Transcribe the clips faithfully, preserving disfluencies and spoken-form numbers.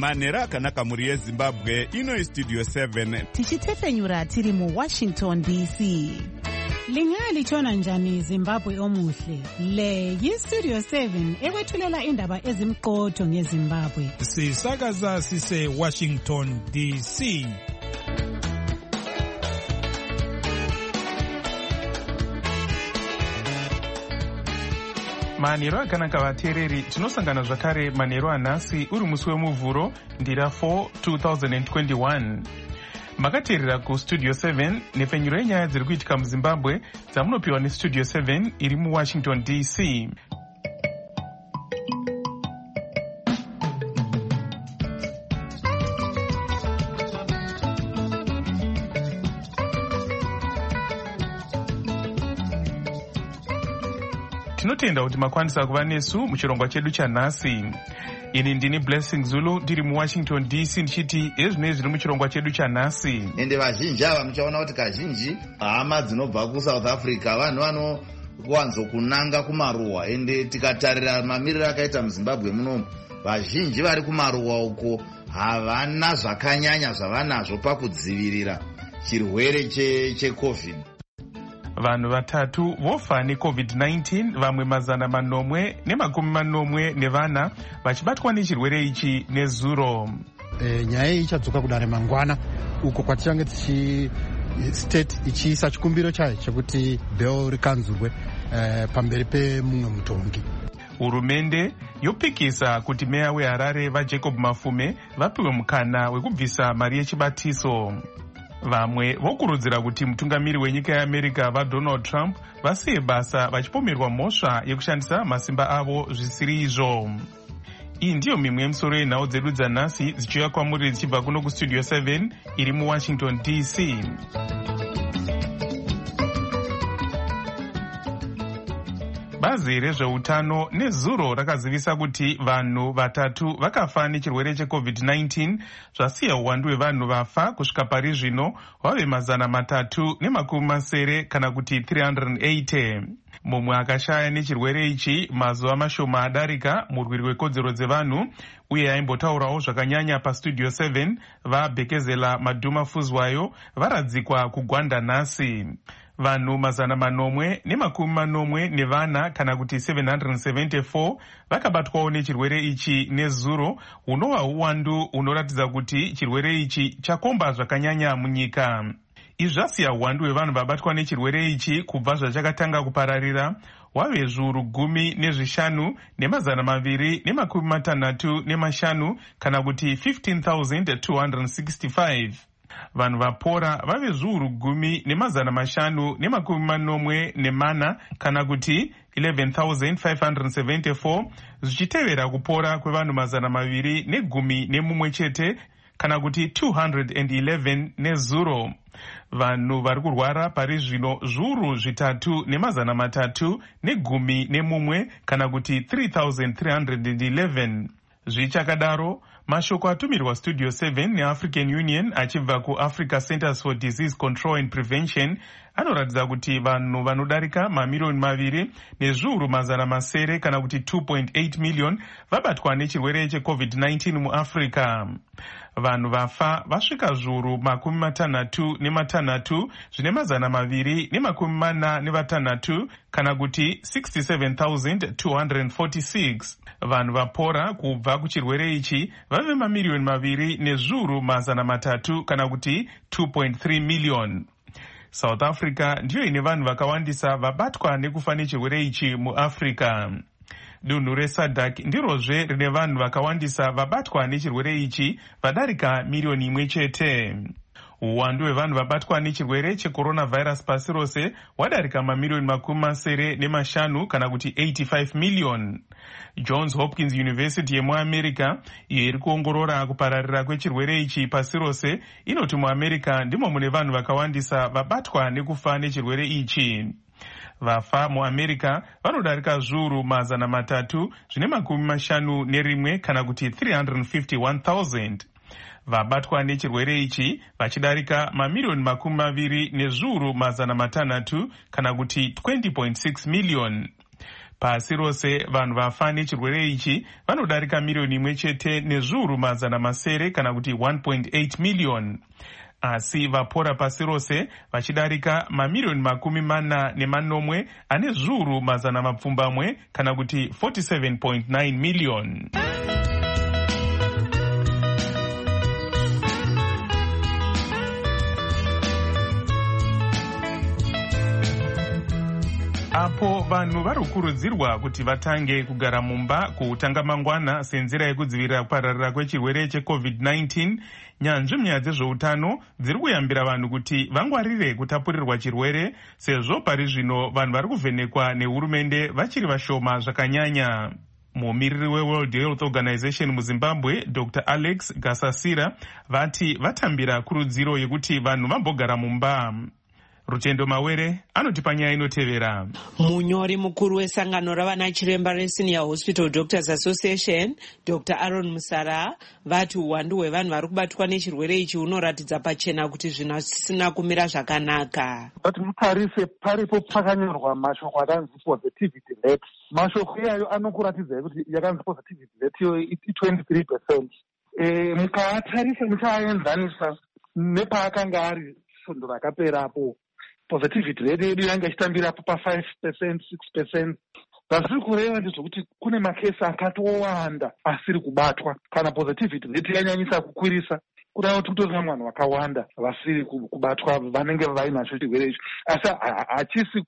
manhero akanaka mhuri yezimbabwe. Ino istudio seven tichitefenyura tiri mu Washington D C. Lingalitshona njani Zimbabwe omuhle? Le yistudio seven ekwethulela indaba ezimqotho ngeZimbabwe. Sisakaza sise Washington D C. Manhero akanaka vateereri, tinosangana zvakare manhero anhasi uri musi wemuvhuro ndira four two thousand twenty-one. Makateerera kustudio seven nepfenyuro yenyaya dziri kuitika muZimbabwe dzamunopiwa nestudio seven iri muWashington D C. Tinotenda kuti makwanisa kuva nesu muchirongwa chedu chanhasi. Ini ndini Blessing Zulu ndiri muWashington D C ndichiti ezvinei zviri muchirongwa chedu chanhasi. Ende vazhinji ava muchaona kuti kazhinji hama dzinobva kuSouth Africa vanhu vanowanzo kunanga kumaruwa. Ende tikatarira mamiriro akaita muZimbabwe munomu, vazhinji vari kumaruwa uko havana zvakanyanya zvavanazvo pakudzivirira chirwere cheCovid. Vanhu vatatu vofa neCovid nineteen, vamwe mazana manomwe nemakumi manomwe nevana vachibatwa nechirwere ichi nezuro. E, nyaya iyi ichadzoka kudare mangwana uko kwatichange tichi state ichiisa chikumbiro chayo chekuti bill rikanzurwe e, pamberi pemumwe mutongi. Hurumende yopikisa kuti meya weHarare vaJacob Mafume vapiwe mukana wekubvisa mari yechibatiso. Vamwe vokurudzira kuti mutungamiri wenyika yeAmerica vaDonald Trump vasiye basa vachipomerwa mhosva yekushandisa masimba avo zvisiri izvo. Iyi ndiyo mimwe yemisoro yenhau dzedu dzanhasi dzichiuya kwamuri dzichibva kuno kustudio seven iri muWashington D C. Bazi rezveutano nezuro rakazivisa kuti vanhu vatatu vakafa nechirwere cheCovid nineteen, zvasiya uwandu hwevanhu vafa kusvika pari zvino wave mazana matatu nemakumi masere kana kuti three hundred eighty. Mumwe akashaya nechirwere ichi mazuva mashoma adarika, murwiri wekodzero dzevanhu uye aimbotaurawo zvakanyanya pastudio seven vaBhekezela Madhuma Fuzwayo varadzikwa kugwanda nhasi. Vanhu mazana manomwe nemakumi manomwe nevana kana kuti seven hundred seventy-four vakabatwawo nechirwere ichi nezuro, hunova uwandu unoratidza kuti chirwere ichi chakomba zvakanyanya munyika. Izvi zvasiya uwandu hwevanhu vabatwa nechirwere ichi kubva zvachakatanga kupararira wave zviuru gumi nezvishanu nemazana maviri nemakumi matanhatu nemashanu kana kuti fifteen thousand two hundred sixty-five. Vanhu vapora vave zviuru gumi nemazana mashanu nemakumi manomwe nemana kana kuti eleven thousand five hundred seventy-four, zvichitevera kupora kwevanhu mazana maviri negumi nemumwe chete kana kuti two hundred eleven nezuro. Vanhu vari kurwara pari zvino zviuru zvitatu nemazana matatu negumi nemumwe kana kuti three thousand three hundred eleven. Zvichakadaro, mashoko atumirwa studio seven neAfrican Union achibva kuAfrica Centers for Disease Control and Prevention anoratidza kuti vanhu vanodarika mamiliyoni maviri nezviuru mazana masere kana kuti two point eight million vabatwa nechirwere cheCovid nineteen muAfrica. Vanhu vafa vasvika zviuru makumi matanhatu nematanhatu zvine mazana maviri nemakumi mana nevatanhatu kana kuti sixty-seven thousand two hundred forty-six. Vanhu vapora kubva kuchirwere ichi vave mamiliyoni maviri nezviuru mazana matatu kana kuti two point three million. South Africa ndiyo ine vanhu vakawandisa vabatwa nekufa nechirwere ichi muAfrica. Dunhu reSADC ndirozve rine vanhu vakawandisa vabatwa nechirwere ichi vadarika miliyoni imwe chete. Uwandu hwevanhu vabatwa nechirwere checoronavirus pasi rose wadarika mamiliyoni makumi masere nemashanu kana kuti eighty-five million. Johns Hopkins University yemuAmerica iyo iri kuongorora kupararira kwechirwere ichi pasi rose inoti muAmerica ndimo mune vanhu vakawandisa vabatwa nekufa nechirwere ichi. Vafa muAmerica vanodarika zviuru mazana matatu zvine makumi mashanu nerimwe kana kuti three hundred fifty-one thousand. Vabatwa nechirwere ichi vachidarika mamiliyoni makumi maviri nezviuru mazana matanhatu kana kuti twenty point six million. Pasi rose vanhu vafa nechirwere ichi vanodarika miliyoni imwe chete nezviuru mazana masere kana kuti one point eight million. Asi vapora pasi rose vachidarika mamiliyoni makumi mana nemanomwe ane zviuru mazana mapfumbamwe kana kuti forty-seven point nine million. Apo vanhu varikurudzirwa kuti vatange kugara mumba kuutanga mangwana senzira yekudzivirira kupararira kwechirwere checovid nineteen, nyanzvi munyaya dzezveutano dziri kuyambira vanhu kuti vangwarire kutapurirwa chirwere sezvo pari zvino vanhu vari kuvhenekwa nehurumende vachiri vashoma zvakanyanya. Mumiriri weWorld Health Organization muZimbabwe Doctor Alex Gasasira vati vatambira kurudziro yekuti vanhu vambogara mumba. Rutendo Mawere anoti panyaya inotevera. Munyori mukuru wesangano ravana chiremba reSenior Hospital Doctors Association Doctor Aaron Musara vati uwandu hwevanhu vari kubatwa nechirwere ichi unoratidza pachena kuti zvinhu zvisina kumira zvakanaka. Kuti mutarise paripo pakanyorwa mashoko akanzi positivity rate. Mashoko iyayo anokuratidza kuti yakanzi positivity rate iyo twenty-three percent. Eh mukatarisa muchaenzanisa nepaakanga ari fundo rakaperapo. Positivity rate yedu yanga ichitambira pa five percent six percent. Zviri kureva ndezvokuti kune makesi akatowanda asiri kubatwa kana positivity rate yanyanyisa kukwirisa. Kuda kuti kutori vanhu vakawanda vasiri kubatwa vanenge vainacho chirwere ichi. Asi hachisi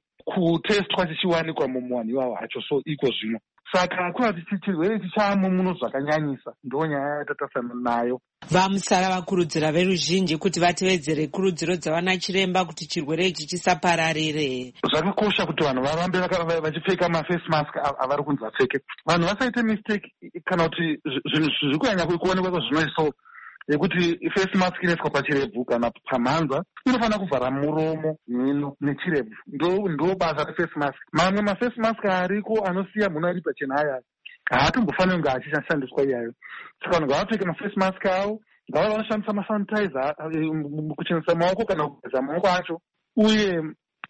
kutestwa chichiwanikwa mumuwanhu iwawo hacho so iko zvino. Saka kurati chirwere ichi chaamo muno zvakanyanyisa ndo nyaya yatatasana nayo. Vamusara vakurudzira veruzhinji kuti vatevedzere kurudziro dzavana chiremba kuti chirwere ichi chisapararire. Zvakakosha kuti vanhu varambe vachipfeka maface mask avari kunzi vapfeke. Vanhu vasaite mistake kana kuti zvinhu zviri kunyanya kuonekwa kwazvinoiso yekuti face mask inoiswa pachirebvu kana pamhanza inofanira kuvhara muromo, mhino nechirebvu. Ndo ndo basa reface mask. Mamwe maface mask ariko anosiya munhu ari pachena aya haatombofaniri kunge achishandiswa iyayo. Saka vanhu ngavapfeke maface mask avo, ngava vanoshandisa masanitizer kuchenesa maoko kana kugeza maoko acho, uye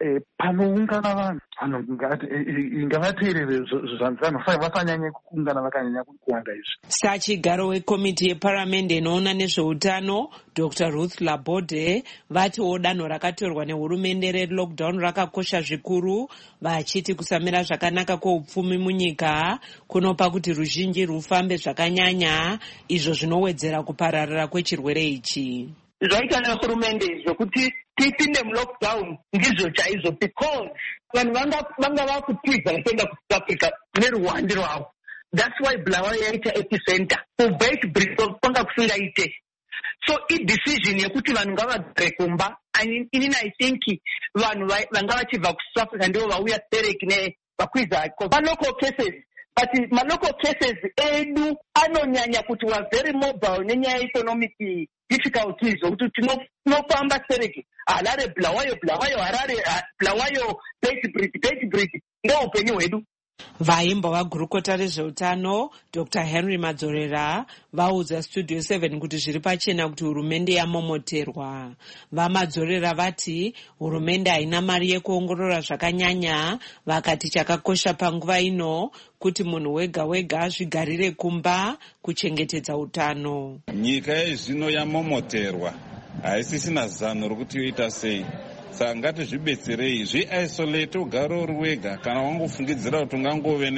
panoungana vanhu vanhu ngavateerere zvanofana vasanyanye kuungana vakanyanya kuwanda izvi. Sachigaro wekomiti yeparamende inoona nezveutano Doctor Ruth Labode vatiwo danho rakatorwa nehurumende relockdown rakakosha zvikuru, vachiti kusamira zvakanaka kweupfumi munyika kunopa kuti ruzhinji rufambe zvakanyanya, izvo zvinowedzera kupararira kwechirwere ichi. Zvaita nehurumende zvokuti tipinde mulockdown ndizvo chaizvo because vanhu vanga vakutiza kuenda kuSouth Africa neruwande rwavo. That's why Bulawayo yaita epicenter. Kubait Bristol kwanga kusingaite. So i decision yekuti vanhu ngavagare kumba. Inini I think vanhu vanga vachibva kuSouth Africa ndivo vauya Derek nevakwiza local cases. But ma local cases edu anonyanya kuti wa very mobile nenyaya economic difficulties ukuthi tinofamba Sereki Harare Bulawayo Bulawayo Harare Bulawayo Beitbridge Beitbridge ndo upenyu hwedu. Vaimba vagurukota rezveutano Doctor Henry Madzorera vaudza Studio seven kuti zviri pachena kuti hurumende yamomoterwa. VaMadzorera vati hurumende haina mari yekuongorora zvakanyanya, vakati chakakosha panguva ino kuti munhu wega wega azvigarire kumba kuchengetedza utano. Nyika yezvino yamomoterwa, haisisina zano rokuti yoita sei. Saka ngatizvibetserei, zviisolate ugare uri wega kana wangofungidzira kuti ungangove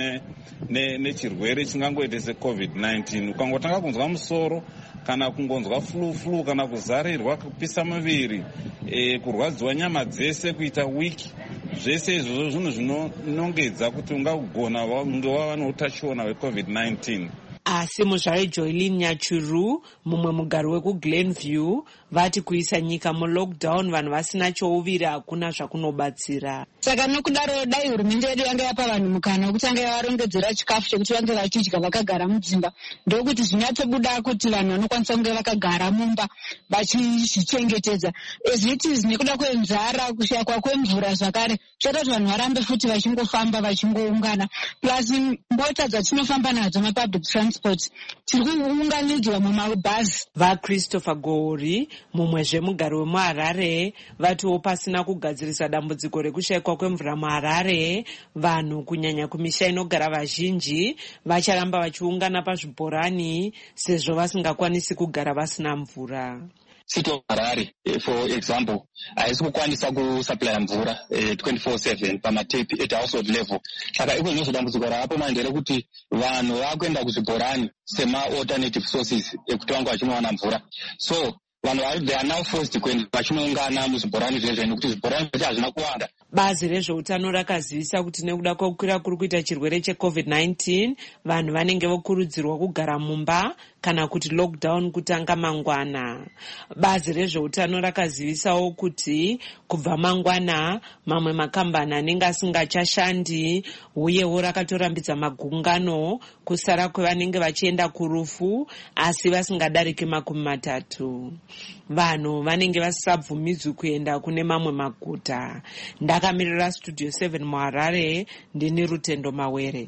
nechirwere chingangoite secovid nineteen. Ukangotanga kunzwa musoro kana kungonzwa flu flu kana kuzarirwa kupisa muviri, e, kurwadziwa nyama dzese, kuita wiki, zvese izvozvo zvinhu zvinonongedza kuti ungagona kunge wava neutachiona hwecovid nineteen. Asi muzvare Joylin Nyachuru mumwe mugari wekuGlenview vati kuisa nyika mulockdown vanhu vasina chouviri hakuna zvakunobatsira. Saka nokudaro dai hurumende yedu yanga yapa vanhu mukana wekuti yanga yavarongedzera chikafu chekuti vange vachidya vakagara mudzimba, ndokuti zvinyatsobuda kuti vanhu vanokwanisa kunge vakagara mumba vachizvichengetedza. As it is nekuda kwenzara, kushayikwa kwemvura zvakare zvaita kuti vanhu varambe futi vachingofamba vachingoungana. Plus mota dzatinofamba nadzo mapublic transport transport tiri kuunganidzwa mumabhazi. VaChristopher Gori, mumwezve mugari wemuHarare, vatiwo pasina kugadzirisa dambudziko rekushayikwa kwemvura muHarare, vanhu kunyanya kumisha inogara vazhinji vacharamba vachiungana pazvibhorani sezvo vasingakwanisi kugara vasina mvura. City of Harare, for example, haisi kukwanisa kusupply mvura twenty-four seven pamatepi at household level. Saka iko ndizvo dambudziko rapo manje rekuti vanhu vakuenda kuzvibhorani sema alternative sources ekuti vange vachinowana mvura. So vanhu they are now forced kuenda vachinoungana muzvibhorani zvezvo nekuti zvibhorani zvacho hazvina kuwanda. Bazi rezveutano rakazivisa kuti nekuda kwekukwira kuri kuita chirwere checovid nineteen, vanhu vanenge vokurudzirwa kugara mumba kana kuti lockdown kutanga mangwana. Bazi rezveutano rakazivisawo kuti kubva mangwana mamwe makambani anenge asingachashandi, uyewo rakatorambidza magungano kusara kwevanenge vachienda kurufu asi vasingadariki makumi matatu. Vanhu vanenge vasabvumidzwi kuenda kune mamwe maguta. Ndakamirira Studio seven muHarare, ndini Rutendo Mawere.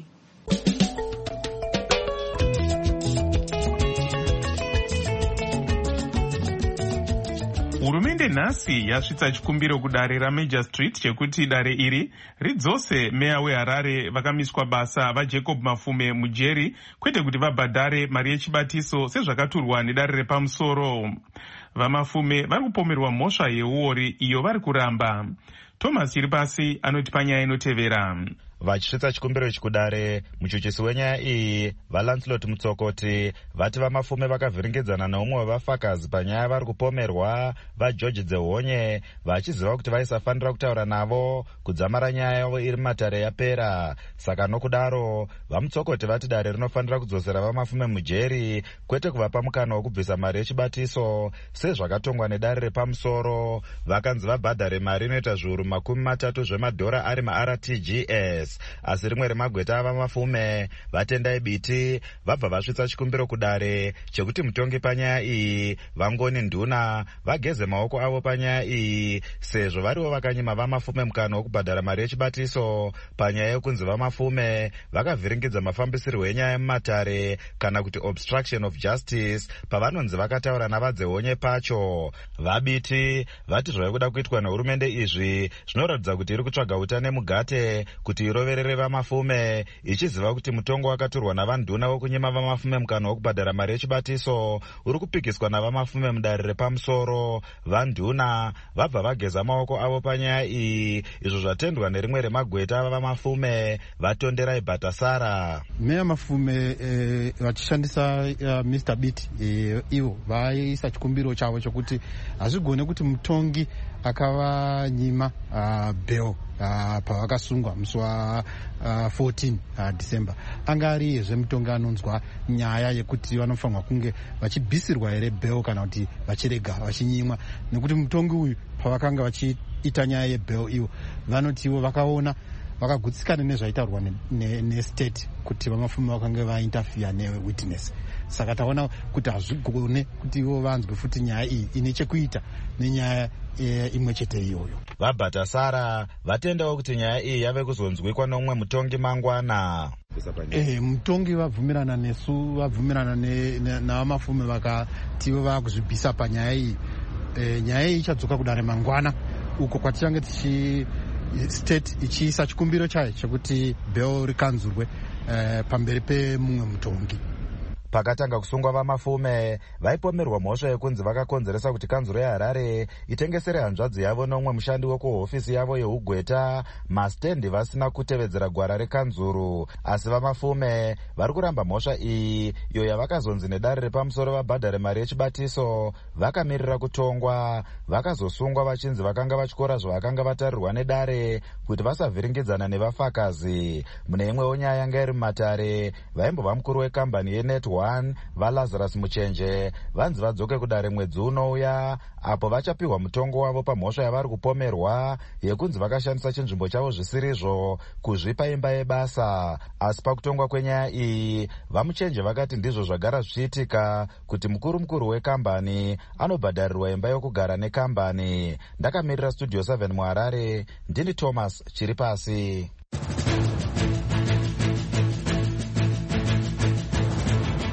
Hurumende nhasi yasvitsa chikumbiro kudare raMajor Street chekuti dare iri ridzose meya weHarare vakamiswa basa vaJacob Mafume mujeri, kwete kuti vabhadhare mari yechibatiso sezvakaturwa nedare repamusoro. VaMafume vari kupomerwa mhosva yeuori iyo vari kuramba. Thomas Chiripasi anoti panyaya inotevera. Vachisvitsa chikumbiro ichi kudare, muchuchisi wenyaya iyi vaLancelot Mutsokoti vati VaMafume vakavhiringidzana neumwe wevafakazi panyaya vari kupomerwa vaGeorge Dzehonye, vachiziva kuti vaisafanira kutaura navo kudzamara nyaya yavo iri matare yapera. Saka nokudaro vaMutsokoti vati dare rinofanira kudzosera VaMafume mujeri, kwete kuvapa mukana wokubvisa mari yechibatiso sezvakatongwa nedare repamusoro. Vakanzi vabhadhare mari inoita zviuru makumi matatu zvemadhora ari maR T G S. Asi rimwe remagweta avaMafume vatendai biti vabva vasvitsa chikumbiro kudare chekuti mutongi panyaya iyi Vangoni Nduna vageze maoko avo panyaya iyi, sezvo variwo vakanyima VaMafume mukana wokubhadhara mari yechibatiso panyaya yokunzi VaMafume vakavhiringidza mafambisirwo enyaya mumatare kana kuti obstruction of justice pavanonzi vakataura navaDzehonye pacho. Vabiti vati zvave kuda kuitwa nehurumende izvi zvinoratidza kuti iri kutsvaga utane mugate kuti iroverere VaMafume, ichiziva kuti mutongo wakaturwa navaNduna wokunyima VaMafume mukana wokubhadhara mari yechibatiso uri kupikiswa navaMafume mudare repamusoro. VaNduna vabva vageza maoko avo panyaya iyi, izvo zvatendwa nerimwe remagweta vavaMafume vatonderai Bhatasara. Meya Mafume eh, vachishandisa uh, Mister Biti eh, ivo vaisa chikumbiro chavo chokuti hazvigone kuti mutongi akavanyima uh, bail uh, pavakasungwa musi wa uh, fourteen uh, December. Anga ari zvemutongi anonzwa nyaya yekuti vanofanirwa kunge vachibhisirwa here bail kana kuti vachirega vachinyimwa, nekuti mutongi uyu pavakanga vachiita nyaya yebail ivo vanoti ivo vakaona vakagutsikana nezvaitaurwa nestate ne, ne kuti VaMafume vakanga vainterfere newitness. Saka taona kuti hazvigone kuti ivo vanzwe futi nyaya iyi ine chekuita nenyaya e, imwe chete iyoyo. VaBhatasara vatendawo kuti nyaya iyi yave kuzonzwikwa nomwe mutongi mangwana. Eh, mutongi vabvumirana nesu vabvumirana navaMafume vakati ivo vakuzvibvisa panyaya iyi. E, nyaya iyi ichadzoka kudare mangwana uko kwatichange tichi state ichiisa chikumbiro chayo chekuti bail rikanzurwe eh, pamberi pemumwe mutongi. Pakatanga kusungwa VaMafume vaipomerwa mhosva yekunzi vakakonzeresa kuti kanzuro yeHarare itengesere hanzvadzi yavo nomwe mushandi wekuhofisi yavo yeugweta mastendi vasina kutevedzera gwara rekanzuru. Asi VaMafume vari kuramba mhosva iyi, iyo yavakazonzi nedare repamusoro vabhadhare mari yechibatiso, vakamirira kutongwa. Vakazosungwa vachinzi vakanga vachikora zvavakanga vatarirwa nedare kuti vasavhiringidzana nevafakazi. Mune imwewo nyaya yanga iri mumatare, vaimbova mukuru wekambani yeNet one vaLazarus Muchenje vanzi vadzoke kudare mwedzi unouya, apo vachapiwa mutongo wavo pamhosva yavari kupomerwa yekunzi vakashandisa chinzvimbo chavo zvisirizvo kuzvipa imba yebasa. Asi pakutongwa kwenyaya iyi vaMuchenje vakati ndizvo zvagara zvichiitika, kuti mukuru mukuru wekambani anobhadharirwa imba yokugara nekambani. Ndakamirira Studio seven muHarare, ndini Thomas Chiripasi.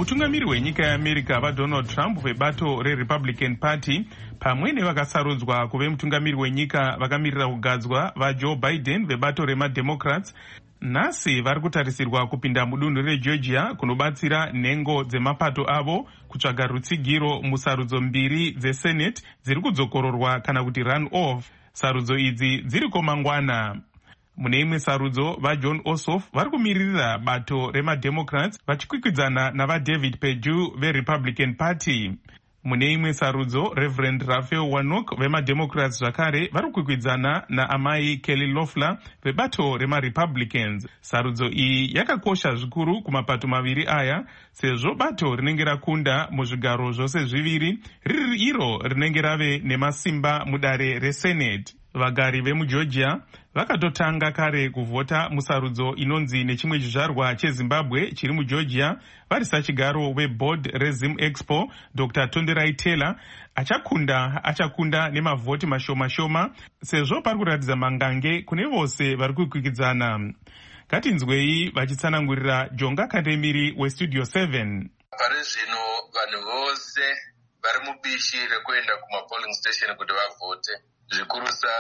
mutungamiri wenyika yeamerica vadonald trump vebato rerepublican party pamwe nevakasarudzwa kuve mutungamiri wenyika vakamirira kugadzwa vajoe biden vebato remademocrats nhasi vari kutarisirwa kupinda mudunhu regeorgia kunobatsira nhengo dzemapato avo kutsvaga rutsigiro musarudzo mbiri dzesenate dziri kudzokororwa kana kuti run off. Sarudzo idzi dziriko mangwana. Mune imwe sarudzo vajohn ossoff vari kumiririra bato remademocrats vachikwikwidzana navaDavid Perdue verepublican party. Mune imwe sarudzo reverend Raphael Warnock vemademocrats zvakare vari kukwikwidzana naamai Kelly Loeffler vebato remarepublicans. Sarudzo iyi yakakosha zvikuru kumapato maviri aya sezvo bato rinenge rakunda muzvigaro zvose zviviri riri iro rinenge rave nemasimba mudare resenate. Vagari vemugeorgia vakatotanga kare kuvhota musarudzo inonzi nechimwe chizvarwa chezimbabwe chiri mugeorgia vari sachigaro weboard rezim expo dr Tonderai Taylor achakunda achakunda nemavhoti mashoma shoma sezvo pari kuratidza mangange kune vose vari kukwikwidzana. Ngatinzwei vachitsanangurira Jonga Kandemiri westudio seven. Pari zvino vanhu vose vari mubishi rekuenda kumapolling station kuti vavhote, zvikurusa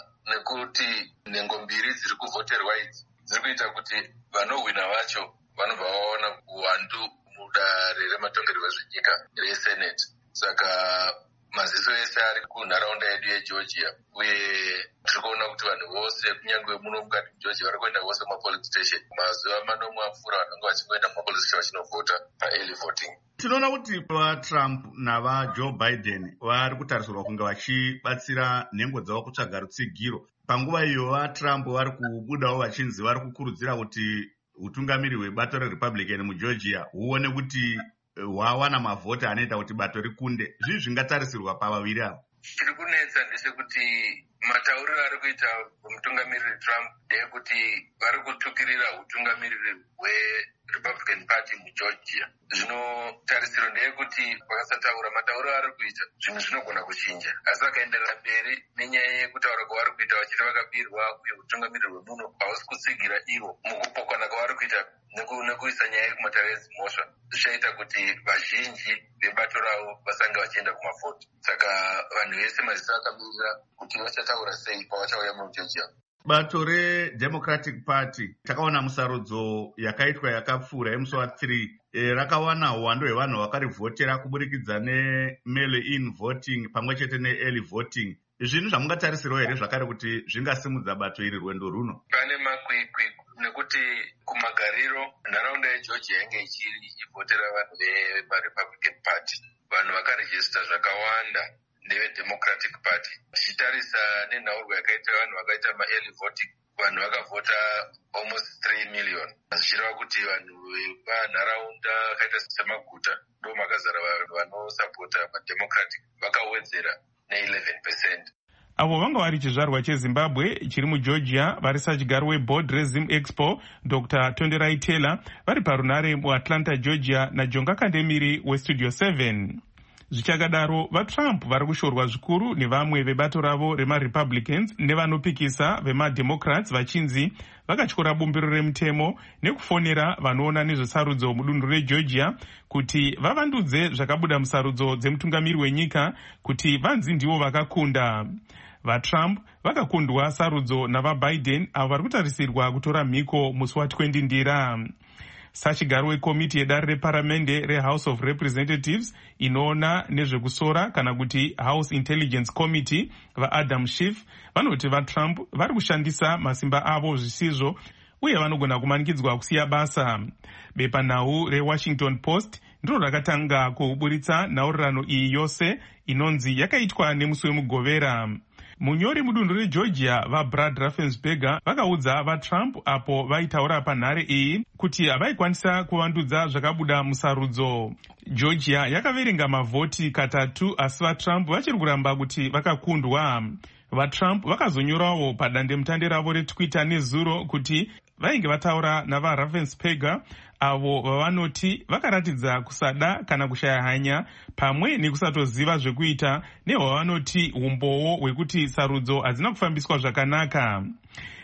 nekuti nhengo mbiri dziri kuvhoterwa idzi dziri kuita kuti vanohwina vacho vanobva vaona uwandu mudare rematongerwo ezvenyika resenate. Saka maziso ese ari kunharaunda yedu yegeorgia uye tiri kuona kuti vanhu vose kunyange muno mukati mugeorgia vari kuenda vose kumapolling station. Mazuva manomwe apfuura vanenge vachingoenda kumapolling station vachinovhota paearly voting. Tinoona kuti vaTrump navaJoe Biden vari kutarisirwa kunge vachibatsira nhengo dzavo kutsvaga rutsigiro. Panguva iyo vaTrump vari kubudawo vachinzi vari kukurudzira kuti utungamiri hwebato reRepublican mugeorgia huone kuti hwawana mavhoti anoita kuti bato rikunde. Zvizvi zvingatarisirwa pavaviri ava. Chiri kunetsa ndechekuti matauriro ari kuita mutungamiriri Trump ndeyekuti vari kutukirira utungamiriri hweRepublican Party mugeorgia. Zvino tarisiro ndeyekuti vakasataura matauriro ari kuita zvinhu zvinogona kuchinja, asi vakaenderera mberi nenyaya yekutaura kwavari kuita vachiti vakabirwa uye utungamiriri hwemuno hausi kutsigira ivo mukupokana kwavari kuita nekuisa nyaya yekumatare edzimhosva, zvichaita kuti vazhinji vebato ravo vasange vachienda kumavhoti. Saka vanhu vese maziso akamirira kuti vachataura sei pavachauya mugeorgia. Bato reDemocratic Party takaona musarudzo yakaitwa yakapfuura yemusi wa3 e, rakawana uwandu hwevanhu vakarivhotera kuburikidza nemail in voting pamwe chete neearly voting. Zvinhu zvamungatarisirawo here zvakare kuti zvingasimudza bato iri rwendo runo? Pane makwikwi nekuti kumagariro nharaunda yegeorgia yange ichivhotera vanhu veRepublican Party. Vanhu vakarejista zvakawanda neveDemocratic Party. Tichitarisa nenhaurwa yakaita vanhu vakaita ma-early voting, vanhu vakavhota almost three million. Zvichireva kuti vanhu vepanharaunda vakaita semaguta ndo makazara vanhu vanosapota maDemocratic vakawedzera ne-eleven percent. Avo vanga vari chizvarwa chezimbabwe chiri mugeorgia vari sachigaro weboard rezim expo dr Tonderai Taylor vari parunare muAtlanta georgia naJonga Kandemiri westudio seven. Zvichakadaro vaTrump vari kushorwa zvikuru nevamwe vebato ravo remaRepublicans nevanopikisa vemademocrats vachinzi vakatyora bumbiro remutemo nekufonera vanoona nezvesarudzo mudunhu regeorgia kuti vavandudze zvakabuda musarudzo dzemutungamiri wenyika kuti vanzi ndivo vakakunda. VaTrump vakakundwa sarudzo navaBiden avo vari kutarisirwa kutora mhiko musi wa20 ndira. Sachigaro wekomiti yedare reparamende reHouse of Representatives inoona nezvekusora kana kuti House Intelligence Committee vaAdam Schiff vanoti vaTrump vari kushandisa masimba avo zvisizvo uye vanogona kumanikidzwa kusiya basa. Bepanhau reWashington Post ndiro rakatanga kuburitsa nhaurirano iyi yose inonzi yakaitwa nemusi wemugovera. Munyori mudunhu regeorgia vaBrad Raffensperger vakaudza vaTrump apo vaitaura panhare iyi kuti havaikwanisa kuvandudza zvakabuda musarudzo. Georgia yakaverenga mavhoti katatu asi vaTrump vachiri kuramba kuti vakakundwa. VaTrump vakazonyorawo padandemutande ravo reTwitter nezuro kuti vainge vataura navaRaffensperger avo vavanoti vakaratidza kusada kana kushaya hanya pamwe nekusatoziva zvekuita nehwavanoti umbowo hwekuti sarudzo hadzina kufambiswa zvakanaka.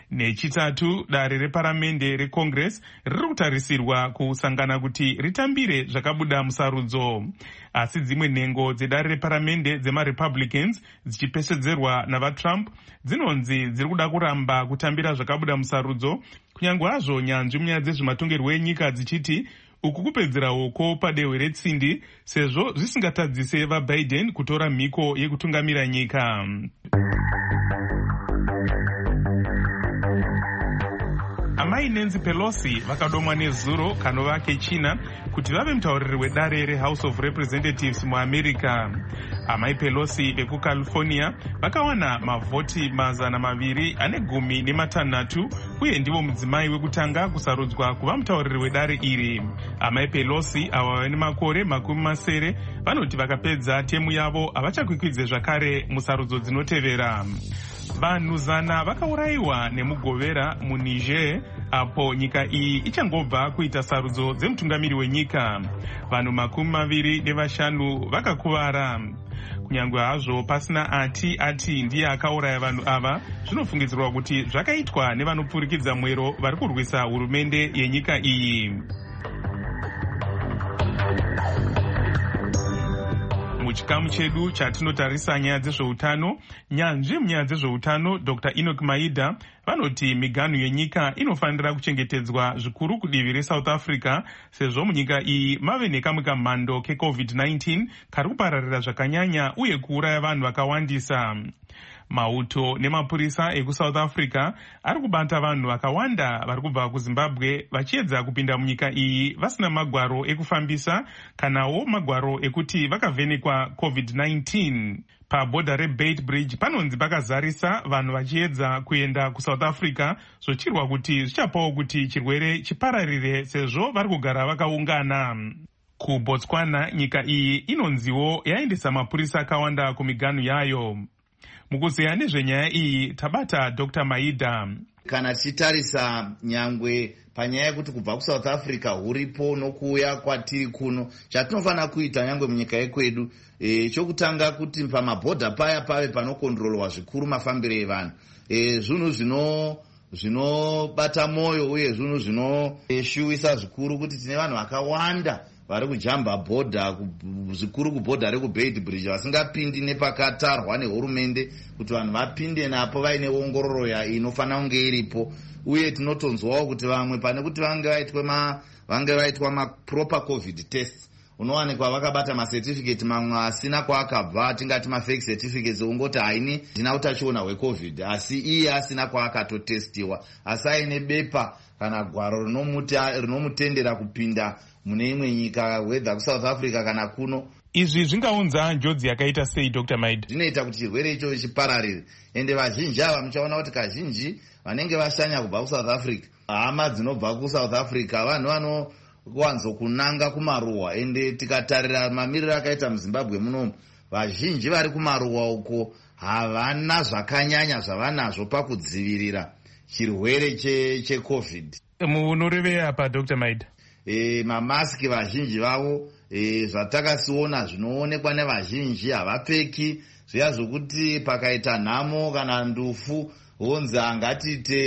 Nechitatu, dare reparamende recongress riri kutarisirwa kusangana kuti ritambire zvakabuda musarudzo. Asi dzimwe nhengo dzedare reparamende dzemarepublicans dzichipesedzerwa navatrump dzinonzi dziri kuda kuramba kutambira zvakabuda musarudzo, kunyange hazvo nyanzvi munyaya dzezvematongerwo enyika dzichiti uku kupedzera uko padehwe retsindi sezvo zvisingatadzise vaBiden kutora mhiko yekutungamira nyika. Amai Nancy Pelosi vakadomwa nezuro kanova kechina kuti vave mutauriri wedare reHouse of Representatives muAmerica. Amai Pelosi vekuCalifornia vakawana mavhoti mazana maviri ane gumi nematanhatu uye ndivo mudzimai wekutanga kusarudzwa kuva mutauriri wedare iri. Amai Pelosi ava vane makore makumi masere vanoti vakapedza temu yavo havachakwikvidze zvakare musarudzo dzinotevera. Vanhu zana vakaurayiwa nemugovera muNiger apo nyika iyi ichangobva kuita sarudzo dzemutungamiri wenyika. Vanhu makumi maviri nevashanu vakakuvara. Kunyange hazvo pasina ati ati ndiye akauraya vanhu ava, zvinofungidzirwa kuti zvakaitwa nevanopfurikidza mwero vari kurwisa hurumende yenyika iyi. Muchikamu chedu chatinotarisa nyaya dzezveutano, nyanzvi munyaya dzezveutano Doctor Enoch Maida vanoti miganhu yenyika inofanira kuchengetedzwa zvikuru kudivi reSouth Africa sezvo munyika iyi mave nekamwe kamhando kecovid nineteen kari kupararira zvakanyanya uye kuuraya vanhu vakawandisa. Mauto nemapurisa ekuSouth Africa ari kubata vanhu vakawanda vari kubva kuZimbabwe vachiedza kupinda munyika iyi vasina magwaro ekufambisa kanawo magwaro ekuti vakavhenekwa covid nineteen. Pabhodha reBait Bridge panonzi pakazarisa vanhu vachiedza kuenda kuSouth Africa zvochirwa kuti zvichapawo kuti chirwere chipararire sezvo vari kugara vakaungana. KuBotswana nyika iyi inonziwo yaendesa mapurisa akawanda kumiganhu yayo. Mukuzeya nezvenyaya iyi tabata Doctor Maida. Kana tichitarisa nyangwe panyaya yekuti kubva kuSouth Africa huripo nokuuya kwatiri kuno, chatinofanira kuita nyangwe munyika yekwedu e, chokutanga kuti pamabhodha paya pave panokondrolwa zvikuru mafambiro evanhu. E, zvinhu zvino zvinobata moyo uye zvinhu zvinoshuwisa zvikuru kuti tine vanhu vakawanda vari kujamba bhodha zvikuru kubhodha rekuBait Bridge vasingapindi nepakatarwa nehurumende kuti vanhu vapinde napo vaine ongororo inofanira kunge iripo. Uye tinotonzwawo kuti vamwe pane kuti vange vaitwa ma vange vaitwa maproper covid tests unowanikwa vakabata macertificate mamwe asina kwaakabva, tingati mafake certificates ungoti haini ndina utachiona hwecovid asi iye asina kwaakatotestiwa, asi aine bepa kana gwaro rinomutendera kupinda mune imwe nyika whether kuSouth Africa kana kuno. Izvi zvingaunza njodzi yakaita sei Doctor Maida? Zvinoita kuti chirwere icho chipararire ende vazhinji ava muchaona kuti kazhinji vanenge vashanya kubva kuSouth Africa, hama dzinobva kuSouth Africa vanhu vanowanzokunanga kumaruwa ende tikatarira mamiriro akaita muZimbabwe munomu vazhinji vari kumaruwa uko havana zvakanyanya zvavanazvo pakudzivirira chirwere checovid. Munoreveya apa Doctor Maida? E, mamaski vazhinji vavo e, zvatakasiona zvinoonekwa nevazhinji havapfeki zviya zvokuti pakaita nhamo kana ndufu honzi angatiite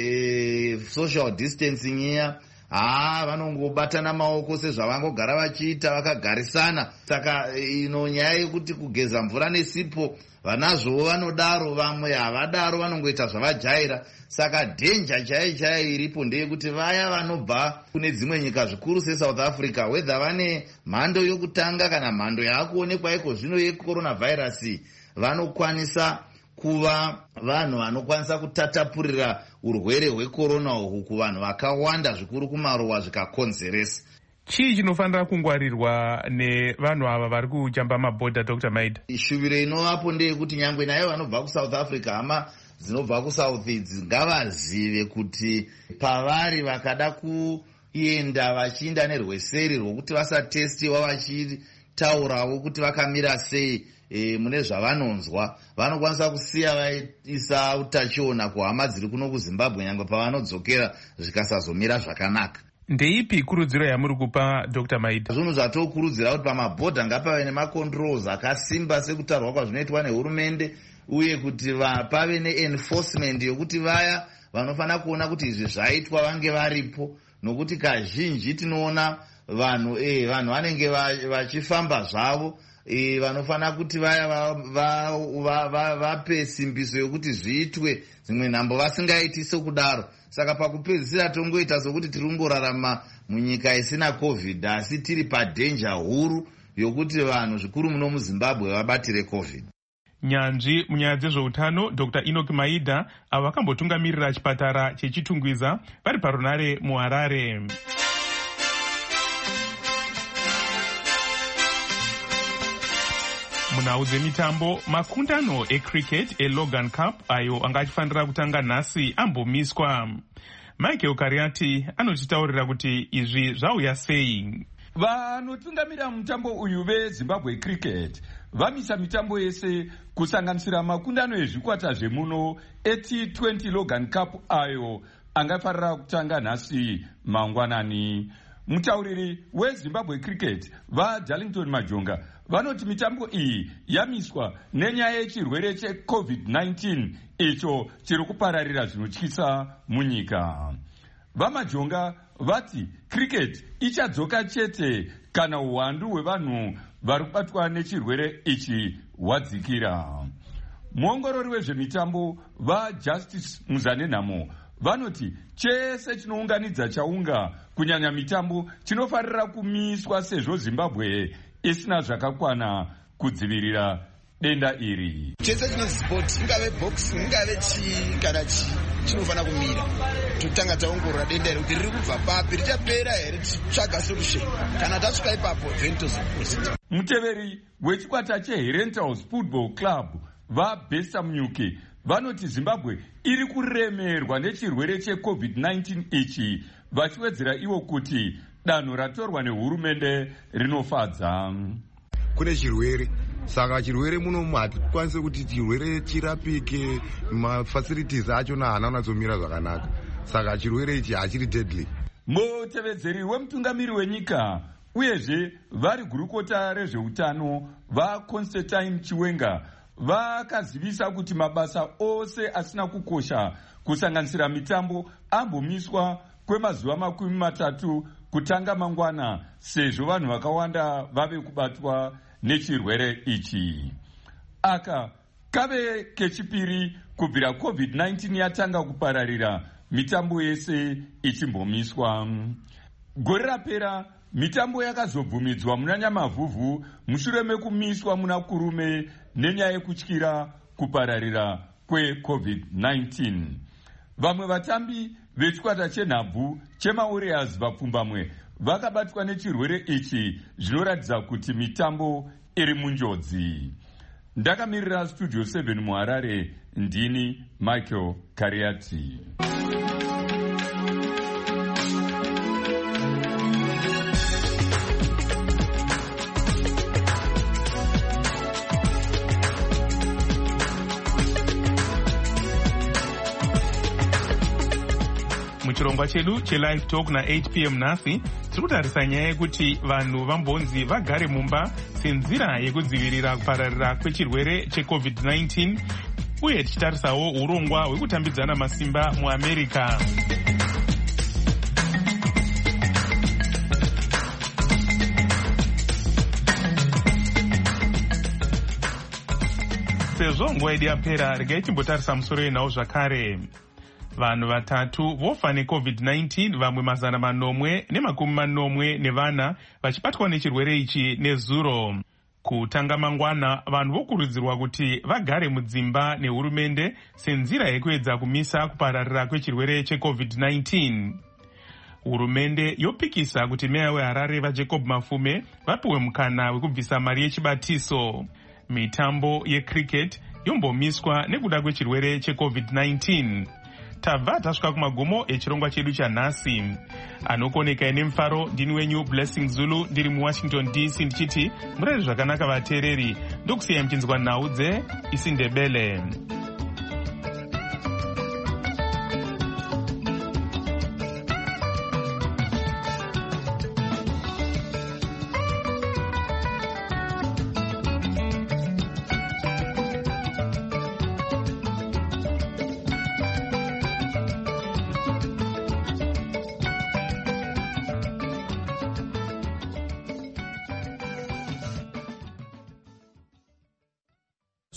e, social distancing iya haa vanongobatana maoko sezvavangogara vachiita vakagarisana. Saka ino nyaya yekuti kugeza mvura nesipo vanazvowo vanodaro, vamwe havadaro vanongoita zvavajaira. Saka dhenja chaiyo chaiyo iripo ndeyekuti vaya vanobva kune dzimwe nyika zvikuru seSouth Africa whether vane mhando yokutanga kana mhando yaakuonekwa iko zvino yecoronavirus vanokwanisa kuva vanhu vanokwanisa kutatapurira urwere hwecorona uhu kuvanhu vakawanda zvikuru kumaruwa zvikakonzeresa. Chii chinofanira kungwarirwa nevanhu ava vari kujamba mabhodha Doctor Maida? Shuviro inovapo ndeyekuti nyangwe nayo vanobva kuSouth Africa hama dzinobva kuSouth ngavazive kuti pavari vakada kuenda vachiinda nerweseri rwokuti vasatestiwa vachitaurawo kuti vakamira sei e, mune zvavanonzwa vanokwanisa kusiya vaisa utachiona kuhama dziri kuno kuZimbabwe nyangwe pavanodzokera zvikasazomira zvakanaka. ndeipi kurudziro yamuri kupa Dr Maida? Zvinhu zvatokurudzira kuti pamabhodha ngapave nemacontrols akasimba sekutaurwa kwazvinoitwa nehurumende, uye kuti pave neenforcement yokuti vaya vanofanira kuona kuti izvi zvaitwa vange varipo, nokuti kazhinji tinoona vanhu eh vanhu vanenge vachifamba zvavo eh vanofanira kuti vaya vape simbiso yokuti zviitwe dzimwe nhambo vasingaiti sokudaro. Saka pakupedzisira tongoita sokuti tiri kungorarama munyika isina covid, asi tiri padenja huru yokuti vanhu zvikuru muno muZimbabwe vabatire covid. Nyanzvi munyaya dzezveutano Dr Enoch Maida avo vakambotungamirira chipatara chechitungwiza vari parunare muHarare. Munhau dzemitambo, makundano ecricket eLogan Cup ayo anga achifanira kutanga nhasi ambomiswa. Michael Kariati anotitaurira kuti izvi zvauya sei. Vanotungamira mutambo uyu veZimbabwe Cricket vamisa mitambo yese kusanganisira makundano ezvikwata zvemuno T twenty Logan Cup ayo angafarira kutanga nhasi mangwanani. Mutauriri weZimbabwe Cricket vaDarlington Majonga vanoti mitambo iyi yamiswa nenyaya yechirwere checovid nineteen icho chiri kupararira zvinotyisa munyika. VaMajonga vati cricket ichadzoka chete kana uwandu hwevanhu vari kubatwa nechirwere ichi hwadzikira. Muongorori wezvemitambo vaJustice Muzanenhamo vanoti chese chinounganidza chaunga kunyanya mitambo chinofarira kumiswa sezvo Zimbabwe isina zvakakwana kudzivirira denda iri. Chese chinozi sport, ingave boxing, ingave chi kana chi chinofanira kumira. Tutanga taongorora denda iri kuti riri kubva papi, richapera here, tichitsvaga solution. Kana tasvika ipapo then tozoproceed. Muteveri wechikwata cheHerentals Football Club vaBesta Munyuki vanoti Zimbabwe iri kuremerwa nechirwere checovid nineteen ichi, vachiwedzera ivo kuti danho ratorwa nehurumende rinofadza. Kune chirwere, saka chirwere muno hatikwanise kuti chirwere chirapike, mafacilities acho haana kunatsomira zvakanaka, saka chirwere ichi hachiri deadly. Mutevedzeri wemutungamiri wenyika uyezve vari gurukota rezveutano vaConstantine Chiwenga vakazivisa kuti mabasa ose asina kukosha kusanganisira mitambo ambomiswa kwemazuva makumi matatu kutanga mangwana sezvo vanhu vakawanda vave kubatwa nechirwere ichi. Aka kave kechipiri kubvira covid nineteen yatanga kupararira mitambo yese ichimbomiswa. Gore rapera mitambo yakazobvumidzwa muna Nyamavhuvhu mushure mekumiswa muna Kurume nenyaya yekutyira kupararira kwecovid nineteen. Vamwe vatambi vechikwata chenhabvu chemaWarriors vapfumbamwe vakabatwa nechirwere ichi, zvinoratidza kuti mitambo iri munjodzi. Ndakamirira Studio seven muHarare, ndini Michael Kariati. Muchirongwa chedu chelive talk na eight p m nhasi tiri kutarisa nyaya yekuti vanhu vambonzi vagare mumba senzira yekudzivirira kupararira kwechirwere checovid nineteen, uye tichitarisawo urongwa hwekutambidzana masimba muAmerica. Sezvo nguva yedu yapera, regai timbotarisa musoro yenhau zvakare. Vanhu vatatu vofa necovid nineteen, vamwe mazana manomwe nemakumi manomwe nevana vachibatwa nechirwere ichi nezuro. Kutanga mangwana, vanhu vokurudzirwa kuti vagare mudzimba nehurumende senzira yekuedza kumisa kupararira kwechirwere checovid nineteen. Hurumende yopikisa kuti meya weHarare vaJacob Mafume vapiwe mukana wekubvisa mari yechibatiso. Mitambo yecricket yombomiswa nekuda kwechirwere checovid nineteen. Tabva tasvika kumagumo echirongwa chedu chanhasi. Anokoneka nemufaro, ndini wenyu Blessing Zulu, ndiri muWashington D C ndichiti murere zvakanaka vateereri, ndokusiyai muchinzwa nhau dzeIsiNdebele.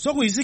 so kuhisi